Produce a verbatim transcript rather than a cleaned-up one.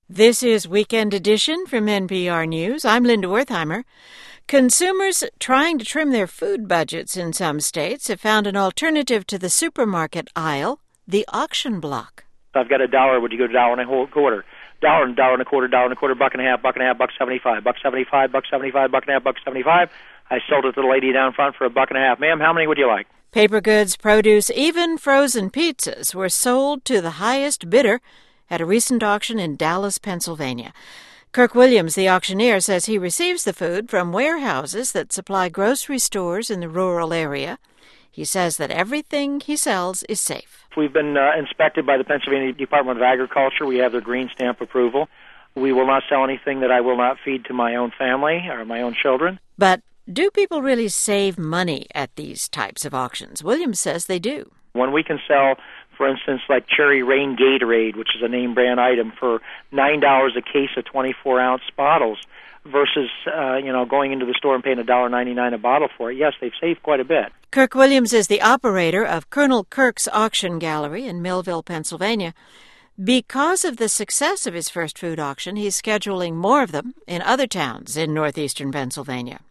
This is Weekend Edition from N P R News. I'm Linda Wertheimer. Consumers trying to trim their food budgets in some states have found an alternative to the supermarket aisle, the auction block. I've got a dollar. Would you go to a dollar and a quarter? Dollar and dollar and a quarter, dollar and a quarter, buck and a half, buck and a half, buck seventy-five, buck seventy-five, buck seventy-five, buck and a half, buck seventy-five. I sold it to the lady down front for a buck and a half. Ma'am, how many would you like? Paper goods, produce, even frozen pizzas were sold to the highest bidder at a recent auction in Dallas, Pennsylvania. Kirk Williams, the auctioneer, says he receives the food from warehouses that supply grocery stores in the rural area. He says that everything he sells is safe. We've been uh, inspected by the Pennsylvania Department of Agriculture. We have their green stamp approval. We will not sell anything that I will not feed to my own family or my own children. But do people really save money at these types of auctions? Williams says they do. When we can sell, for instance, like Cherry Rain Gatorade, which is a name brand item, for nine dollars a case of twenty-four ounce bottles versus, uh, you know, going into the store and paying one dollar ninety-nine a bottle for it, yes, they've saved quite a bit. Kirk Williams is the operator of Colonel Kirk's Auction Gallery in Millville, Pennsylvania. Because of the success of his first food auction, he's scheduling more of them in other towns in northeastern Pennsylvania.